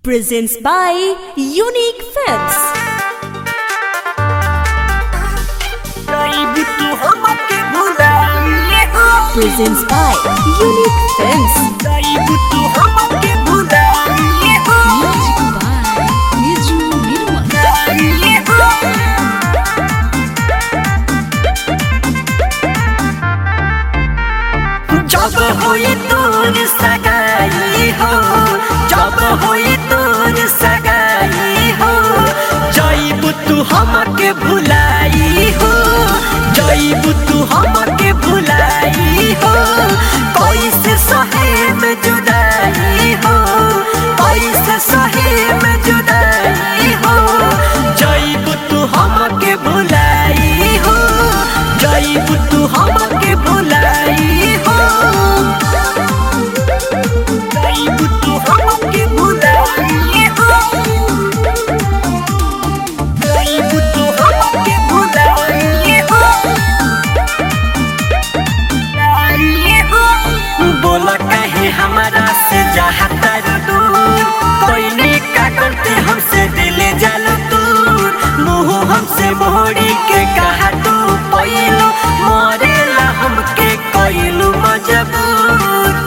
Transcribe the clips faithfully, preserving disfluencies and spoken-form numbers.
presents by Unique Films. Presents by Unique Films. Music by Niju Nirmal. जब होई तोर सगाई हो, जब होई तोर सगाई हो, जाइबू तू हमके भुलाई हो, जाइबू तू हमके भुलाई हो, कैसे सहे में जुदाई हो, कैसे सहे में जुदाई हो, जाइबू तू हमके भुलाई हो, जाइबू तू हमके भुलाई हो। बोला कहे हमारा से चाहता दूर, कोई नहीं का करते हमसे दिल जल दूर, मुँह हमसे मोड़ी के कहा तू पैलू, मोरेला हमके कैलू मजबूर,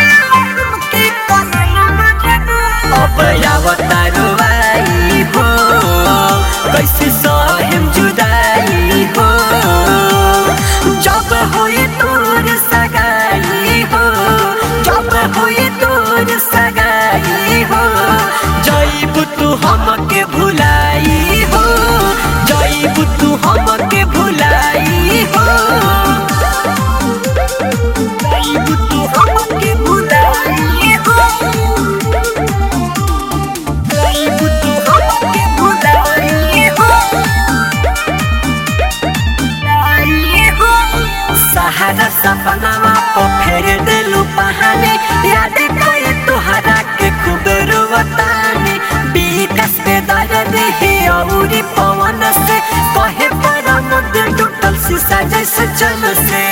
अब आवता रुवाई हो, कैसे सहम जुदाई हो, जब होई तोर सगाई हो, जब होई तोर सगाई हो, जाइबू तू हमके भुलाई हो, जाइबू तू हमके भुलाई हो, जाइबू तू हमके भुलाई हो, जाइबू तू हमके भुलाई हो। सहारा सपनावा को फेर दिलू बहाने, याद कोई तुहरा के खूब रोवताने, विकास पे दर्द है औरी पवन से, कहे पर मुद टूटल शीशा जैसे चल से,